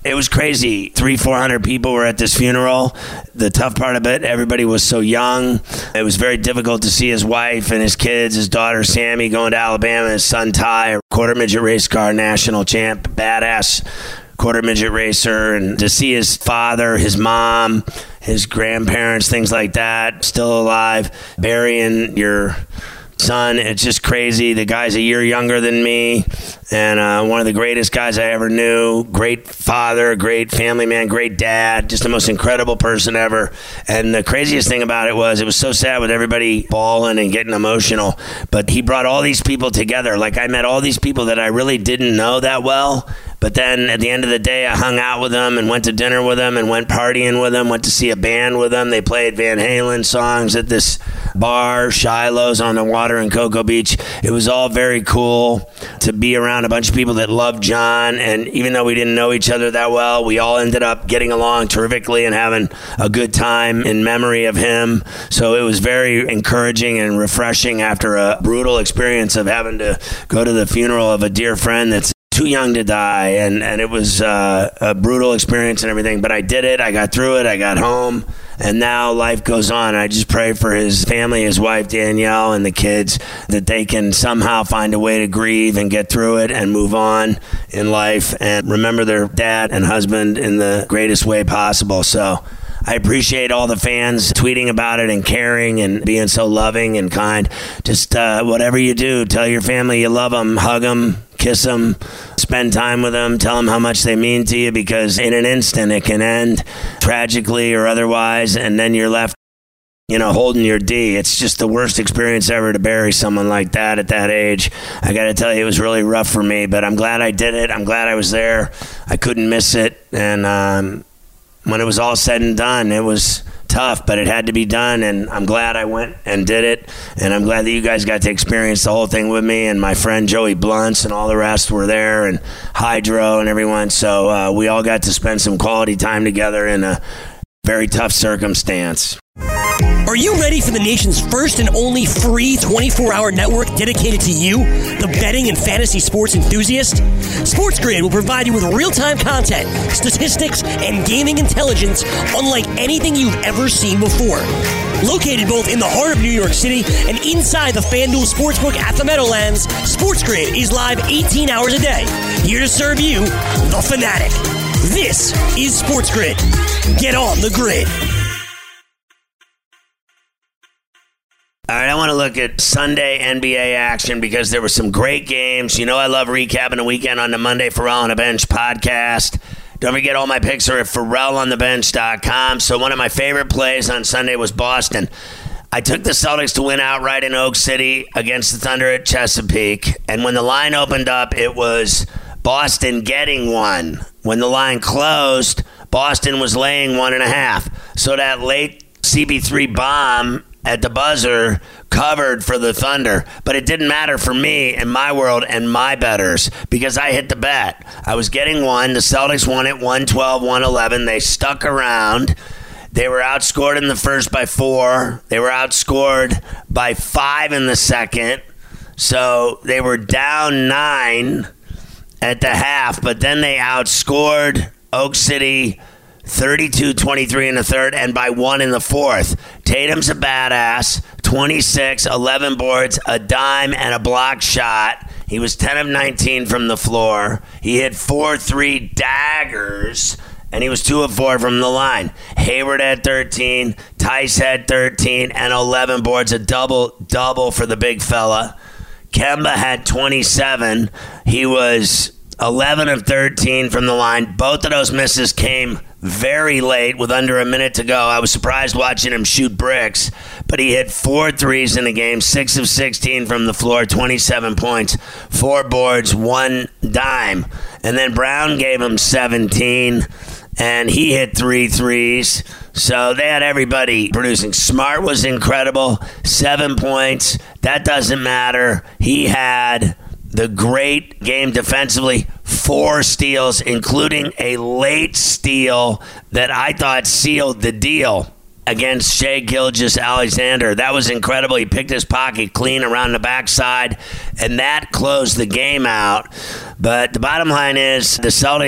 It was crazy. Three, four hundred people were at this funeral. The tough part of it, everybody was so young. It was very difficult to see his wife and his kids, his daughter Sammy going to Alabama, his son Ty, a quarter midget race car national champ, badass quarter midget racer, and to see his father, his mom, his grandparents, things like that, still alive, burying your son. It's just crazy. The guy's a year younger than me, and uh, one of the greatest guys I ever knew. Great father, great family man, great dad, just the most incredible person ever. And the craziest thing about it was it was so sad with everybody bawling and getting emotional, but he brought all these people together. Like, I met all these people that I really didn't know that well, but then at the end of the day, I hung out with them and went to dinner with them and went partying with them, went to see a band with them. They played Van Halen songs at this bar, Shiloh's on the water in Cocoa Beach. It was all very cool to be around a bunch of people that loved John. And even though we didn't know each other that well, we all ended up getting along terrifically and having a good time in memory of him. So it was very encouraging and refreshing after a brutal experience of having to go to the funeral of a dear friend that's too young to die, and, and it was uh, a brutal experience and everything, but I did it. I got through it. I got home, and now life goes on. I just pray for his family, his wife Danielle, and the kids, that they can somehow find a way to grieve and get through it and move on in life and remember their dad and husband in the greatest way possible. So I appreciate all the fans tweeting about it and caring and being so loving and kind. Just uh, whatever you do, tell your family you love them, hug them, kiss them, spend time with them, tell them how much they mean to you, because in an instant it can end tragically or otherwise, and then you're left, you know, holding your D. It's just the worst experience ever to bury someone like that at that age. I got to tell you, it was really rough for me, but I'm glad I did it. I'm glad I was there. I couldn't miss it, and um, when it was all said and done, it was tough, but it had to be done, and I'm glad I went and did it, and I'm glad that you guys got to experience the whole thing with me, and my friend Joey Blunts and all the rest were there, and Hydro and everyone, so uh, we all got to spend some quality time together in a very tough circumstance. Are you ready for the nation's first and only free twenty-four hour network dedicated to you, the betting and fantasy sports enthusiast? SportsGrid will provide you with real-time content, statistics, and gaming intelligence unlike anything you've ever seen before. Located both in the heart of New York City and inside the FanDuel Sportsbook at the Meadowlands, SportsGrid is live eighteen hours a day, here to serve you, the fanatic. This is SportsGrid. Get on the grid. All right, I want to look at Sunday N B A action because there were some great games. You know I love recapping the weekend on the Monday Pharrell on the Bench podcast. Don't forget, all my picks are at Pharrell on the bench dot com. So one of my favorite plays on Sunday was Boston. I took the Celtics to win outright in Oak City against the Thunder at Chesapeake. And when the line opened up, it was Boston getting one. When the line closed, Boston was laying one and a half. So that late C B three bomb at the buzzer covered for the Thunder, but it didn't matter for me in my world and my bettors because I hit the bet. I was getting one. The Celtics won it one twelve, one eleven. They stuck around. They were outscored in the first by four. They were outscored by five in the second. So they were down nine at the half, but then they outscored Oak City thirty-two twenty-three in the third and by one in the fourth. Tatum's a badass. twenty-six, eleven boards, a dime, and a block shot. He was ten of nineteen from the floor. He hit four three daggers, and he was two of four from the line. Hayward had thirteen, Tice had thirteen, and eleven boards, a double-double for the big fella. Kemba had twenty-seven. He was eleven of thirteen from the line. Both of those misses came very late with under a minute to go. I was surprised watching him shoot bricks, but he hit four threes in the game, six of sixteen from the floor, twenty-seven points, four boards, one dime. And then Brown gave him seventeen, and he hit three threes. So they had everybody producing. Smart was incredible, seven points. That doesn't matter. He had the great game defensively, four steals, including a late steal that I thought sealed the deal against Shai Gilgeous-Alexander. That was incredible. He picked his pocket clean around the backside, and that closed the game out. But the bottom line is the Celtics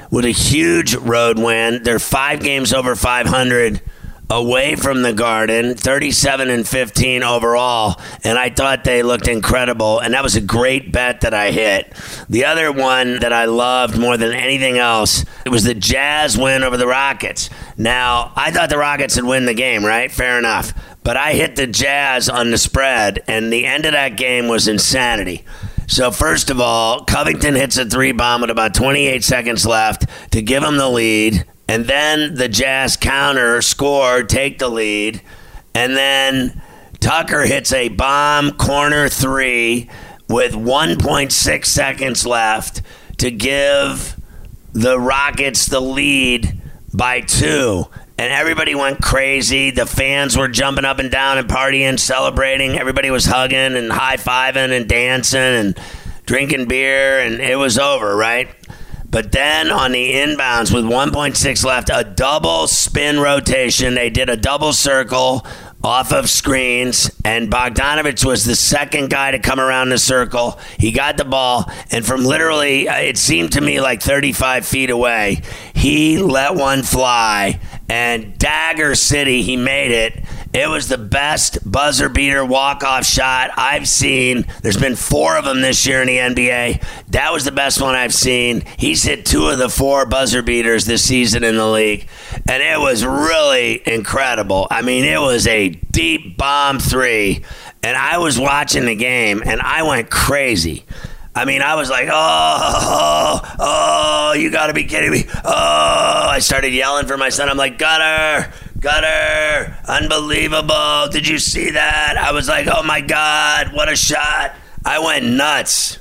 with a huge road win. They're five games over five hundred away from the Garden, thirty-seven and fifteen overall, and I thought they looked incredible, and that was a great bet that I hit. The other one that I loved more than anything else, it was the Jazz win over the Rockets. Now, I thought the Rockets would win the game, right? Fair enough. But I hit the Jazz on the spread, and the end of that game was insanity. So first of all, Covington hits a three bomb with about twenty-eight seconds left to give him the lead. And then the Jazz counter, score, take the lead. And then Tucker hits a bomb corner three with one point six seconds left to give the Rockets the lead by two. And everybody went crazy. The fans were jumping up and down and partying, celebrating. Everybody was hugging and high-fiving and dancing and drinking beer, and it was over, right? But then on the inbounds with one point six left, a double spin rotation. They did a double circle off of screens, and Bogdanovich was the second guy to come around the circle. He got the ball, and from literally, it seemed to me like thirty-five feet away, he let one fly, and Dagger City, he made it. It was the best buzzer beater walk-off shot I've seen. There's been four of them this year in the N B A. That was the best one I've seen. He's hit two of the four buzzer beaters this season in the league, and it was really incredible. I mean, it was a deep bomb three, and I was watching the game, and I went crazy. I mean, I was like, oh, oh, oh, you got to be kidding me. Oh, I started yelling for my son. I'm like, Gutter, Gutter, unbelievable. Did you see that? I was like, oh, my God, what a shot. I went nuts.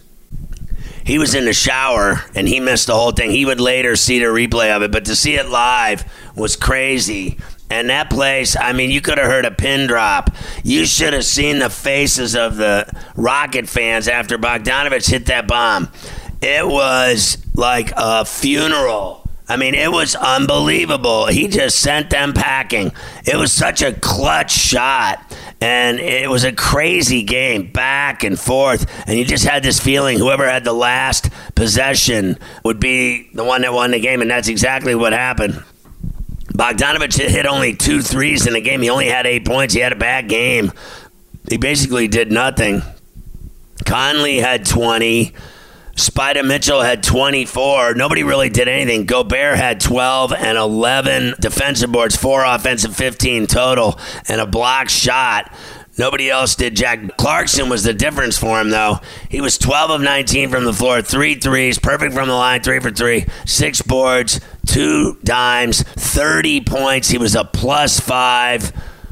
He was in the shower, and he missed the whole thing. He would later see the replay of it, but to see it live was crazy. And that place, I mean, you could have heard a pin drop. You should have seen the faces of the Rocket fans after Bogdanovich hit that bomb. It was like a funeral. I mean, it was unbelievable. He just sent them packing. It was such a clutch shot. And it was a crazy game, back and forth. And you just had this feeling whoever had the last possession would be the one that won the game. And that's exactly what happened. Bogdanovich hit only two threes in the game. He only had eight points. He had a bad game. He basically did nothing. Conley had twenty. Spider Mitchell had twenty-four. Nobody really did anything. Gobert had twelve and eleven defensive boards, four offensive, fifteen total, and a block shot. Nobody else did jack. Clarkson was the difference for him, though. He was twelve of nineteen from the floor, three threes, perfect from the line, three for three, six boards, two dimes, thirty points. He was a plus five.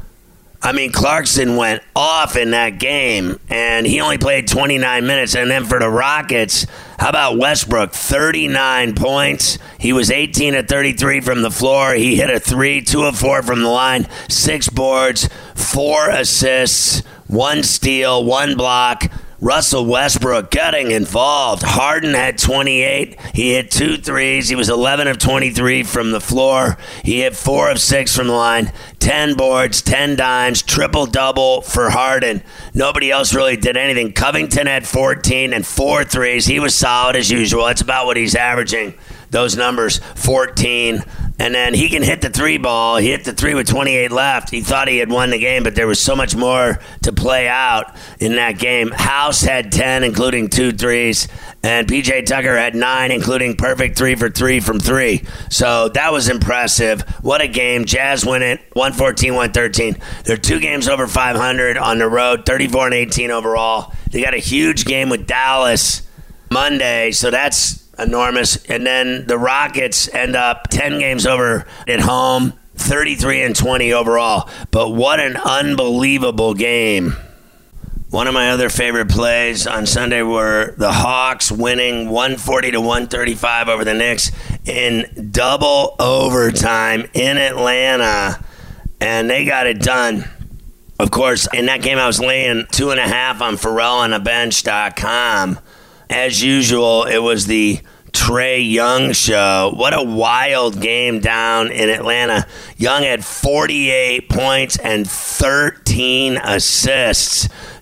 I mean, Clarkson went off in that game, and he only played twenty-nine minutes. And then for the Rockets, how about Westbrook? thirty-nine points. He was eighteen of thirty-three from the floor. He hit a three, two of four from the line, six boards, four assists, one steal, one block. Russell Westbrook getting involved. Harden had twenty-eight. He hit two threes. He was eleven of twenty-three from the floor. He hit four of six from the line. ten boards, ten dimes, triple-double for Harden. Nobody else really did anything. Covington had fourteen and four threes. He was solid as usual. That's about what he's averaging, those numbers, fourteen. And then he can hit the three ball. He hit the three with twenty-eight left. He thought he had won the game, but there was so much more to play out in that game. House had ten, including two threes. And P J Tucker had nine, including perfect three for three from three. So that was impressive. What a game. Jazz win it, one fourteen, one thirteen. They're two games over five hundred on the road, thirty-four and eighteen overall. They got a huge game with Dallas Monday, so that's enormous. And then the Rockets end up ten games over at home, thirty-three and twenty overall. But what an unbelievable game. One of my other favorite plays on Sunday were the Hawks winning one forty to one thirty-five over the Knicks in double overtime in Atlanta, and they got it done. Of course, in that game I was laying two and a half on Pharrell on a bench dot com. As usual, it was the Trae Young show. What a wild game down in Atlanta. Young had forty-eight points and thirteen assists.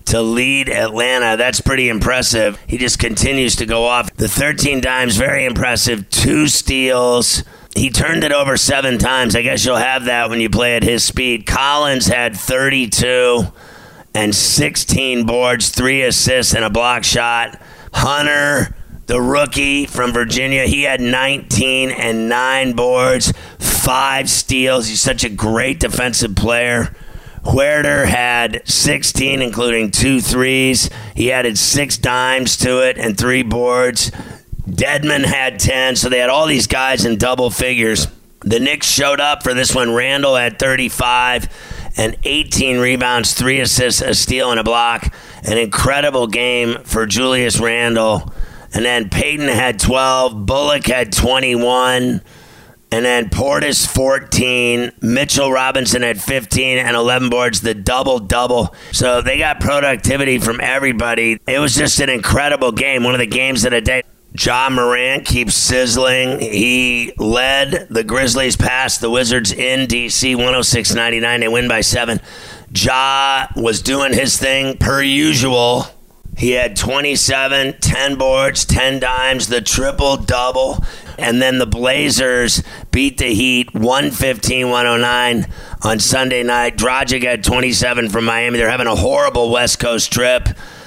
to lead Atlanta. That's pretty impressive. He just continues to go off. The thirteen dimes, very impressive. Two steals. He turned it over seven times. I guess you'll have that when you play at his speed. Collins had thirty-two and sixteen boards, three assists, and a block shot. Hunter, the rookie from Virginia, he had nineteen and nine boards, five steals. He's such a great defensive player. Huerter had sixteen, including two threes. He added six dimes to it and three boards. Dedmon had ten, so they had all these guys in double figures. The Knicks showed up for this one. Randall had thirty-five and eighteen rebounds, three assists, a steal, and a block. An incredible game for Julius Randle. And then Payton had twelve, Bullock had twenty-one, and then Portis fourteen, Mitchell Robinson had fifteen and eleven boards, the double-double. So they got productivity from everybody. It was just an incredible game, one of the games of the day. Ja Morant keeps sizzling. He led the Grizzlies past the Wizards in D C, one oh six ninety-nine. They win by seven. Ja was doing his thing per usual. He had twenty-seven, ten boards, ten dimes, the triple-double. And then the Blazers beat the Heat one fifteen to one oh nine on Sunday night. Dragic had twenty-seven from Miami. They're having a horrible West Coast trip.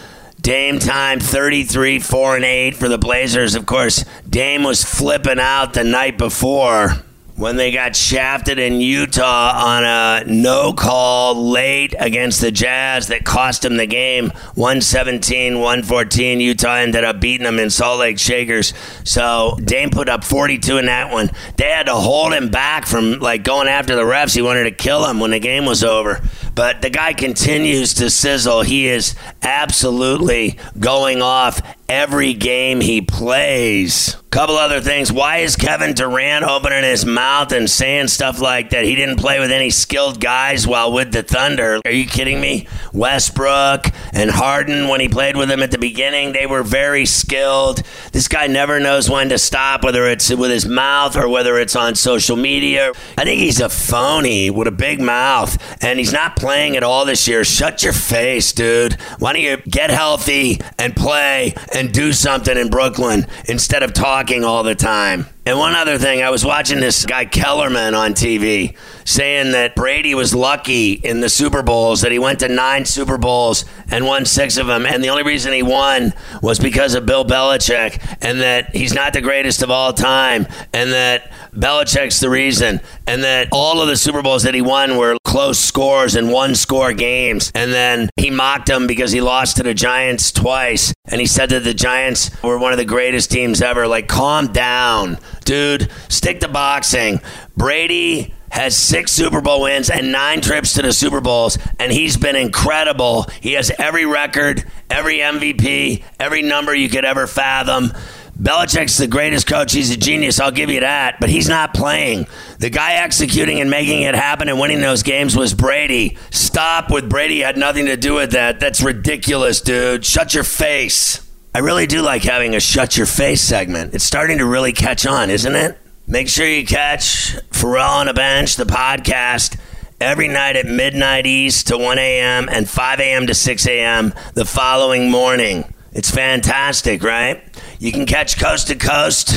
Dame time, thirty-three, four, and eight for the Blazers. Of course, Dame was flipping out the night before when they got shafted in Utah on a no-call late against the Jazz that cost them the game. one seventeen, one fourteen. Utah ended up beating them in Salt Lake Shakers. So Dame put up forty-two in that one. They had to hold him back from like going after the refs. He wanted to kill him when the game was over. But the guy continues to sizzle. He is absolutely going off every game he plays. Couple other things. Why is Kevin Durant opening his mouth and saying stuff like that? He didn't play with any skilled guys while with the Thunder. Are you kidding me? Westbrook and Harden, when he played with them at the beginning, they were very skilled. This guy never knows when to stop, whether it's with his mouth or whether it's on social media. I think he's a phony with a big mouth, and he's not playing at all this year. Shut your face, dude. Why don't you get healthy and play and do something in Brooklyn instead of talking all the time? And one other thing, I was watching this guy Kellerman on T V saying that Brady was lucky in the Super Bowls, that he went to nine Super Bowls and won six of them, and the only reason he won was because of Bill Belichick, and that he's not the greatest of all time, and that Belichick's the reason, and that all of the Super Bowls that he won were close scores and one-score games, and then he mocked him because he lost to the Giants twice, and he said that the Giants were one of the greatest teams ever. Like, calm down. Dude, stick to boxing. Brady has six Super Bowl wins and nine trips to the Super Bowls, and he's been incredible. He has every record, every M V P, every number you could ever fathom. Belichick's the greatest coach. He's a genius, I'll give you that, but he's not playing. The guy executing and making it happen and winning those games was Brady. Stop with Brady. Had nothing to do with that. That's ridiculous, dude. Shut your face. I really do like having a Shut Your Face segment. It's starting to really catch on, isn't it? Make sure you catch Pharrell on a Bench, the podcast, every night at midnight East to one a.m. and five a.m. to six a.m. the following morning. It's fantastic, right? You can catch Coast to Coast,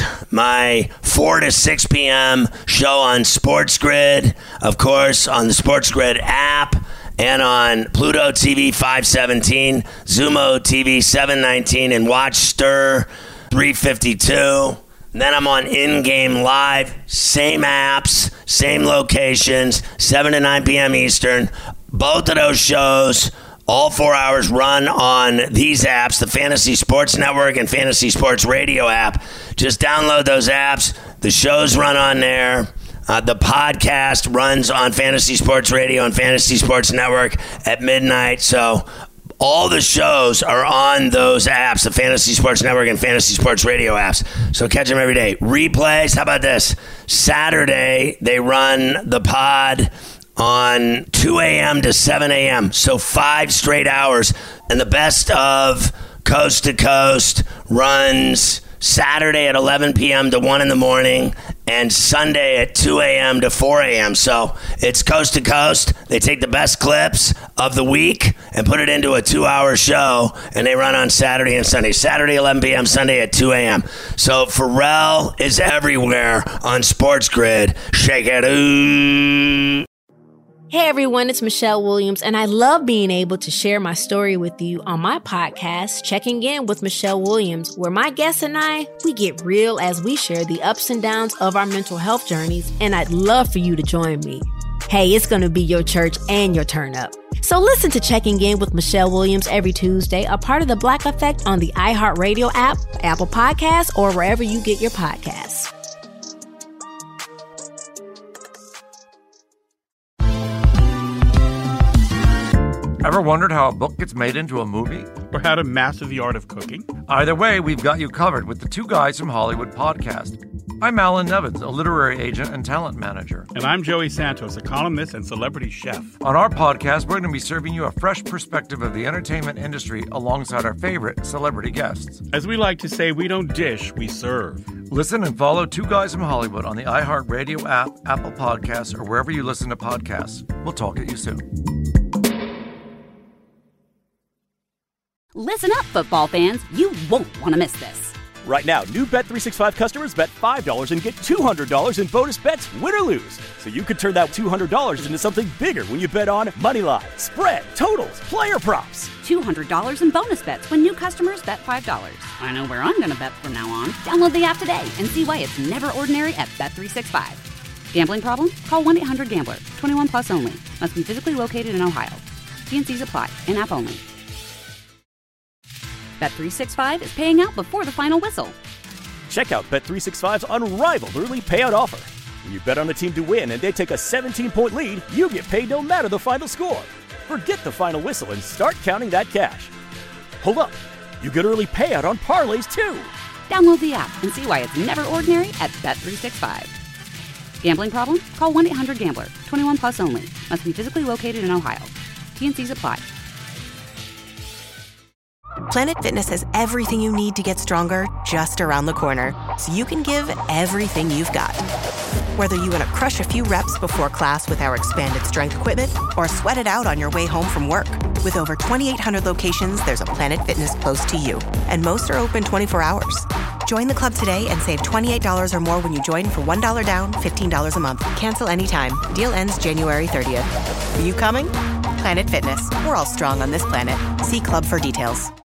my four to six p.m. show on Sports Grid, of course, on the Sports Grid app, and on Pluto T V five seventeen, Zumo T V seven nineteen, and Watch Stir three fifty-two. And then I'm on In-Game Live, same apps, same locations, seven to nine p.m. Eastern. Both of those shows, all four hours, run on these apps, the Fantasy Sports Network and Fantasy Sports Radio app. Just download those apps. The shows run on there. Uh, the podcast runs on Fantasy Sports Radio and Fantasy Sports Network at midnight. So all the shows are on those apps, the Fantasy Sports Network and Fantasy Sports Radio apps. So catch them every day. Replays, how about this? Saturday, they run the pod on two a.m. to seven a.m. So five straight hours. And the best of Coast to Coast runs Saturday at eleven p.m. to one in the morning, and Sunday at two a.m. to four a.m. So it's coast to coast. They take the best clips of the week and put it into a two-hour show, and they run on Saturday and Sunday. Saturday, eleven p.m., Sunday at two a.m. So Pharrell is everywhere on Sports Grid. Shake it. Ooh. Hey everyone, it's Michelle Williams, and I love being able to share my story with you on my podcast, Checking In with Michelle Williams, where my guests and I, we get real as we share the ups and downs of our mental health journeys, and I'd love for you to join me. Hey, it's going to be your church and your turn up. So listen to Checking In with Michelle Williams every Tuesday, a part of the Black Effect on the iHeartRadio app, Apple Podcasts, or wherever you get your podcasts. Ever wondered how a book gets made into a movie? Or how to master the art of cooking? Either way, we've got you covered with the Two Guys from Hollywood podcast. I'm Alan Nevins, a literary agent and talent manager. And I'm Joey Santos, a columnist and celebrity chef. On our podcast, we're going to be serving you a fresh perspective of the entertainment industry alongside our favorite celebrity guests. As we like to say, we don't dish, we serve. Listen and follow Two Guys from Hollywood on the iHeartRadio app, Apple Podcasts, or wherever you listen to podcasts. We'll talk at you soon. Listen up, football fans. You won't want to miss this. Right now, new Bet three sixty-five customers bet five dollars and get two hundred dollars in bonus bets, win or lose. So you could turn that two hundred dollars into something bigger when you bet on money line, spread, totals, player props. two hundred dollars in bonus bets when new customers bet five dollars. I know where I'm going to bet from now on. Download the app today and see why it's never ordinary at Bet three sixty-five. Gambling problem? Call one eight hundred gambler. twenty-one plus only. Must be physically located in Ohio. T and C's apply. In-app only. Bet three sixty-five is paying out before the final whistle. Check out Bet three sixty-five's unrivaled early payout offer. When you bet on a team to win and they take a seventeen-point lead, you get paid no matter the final score. Forget the final whistle and start counting that cash. Hold up. You get early payout on parlays, too. Download the app and see why it's never ordinary at Bet three sixty-five. Gambling problem? Call one eight hundred gambler. twenty-one plus only. Must be physically located in Ohio. T and C's apply. Planet Fitness has everything you need to get stronger just around the corner, so you can give everything you've got. Whether you want to crush a few reps before class with our expanded strength equipment or sweat it out on your way home from work. With over twenty-eight hundred locations, there's a Planet Fitness close to you, and most are open twenty-four hours. Join the club today and save twenty-eight dollars or more when you join for one dollar down, fifteen dollars a month. Cancel anytime. Deal ends January thirtieth. Are you coming? Planet Fitness. We're all strong on this planet. See club for details.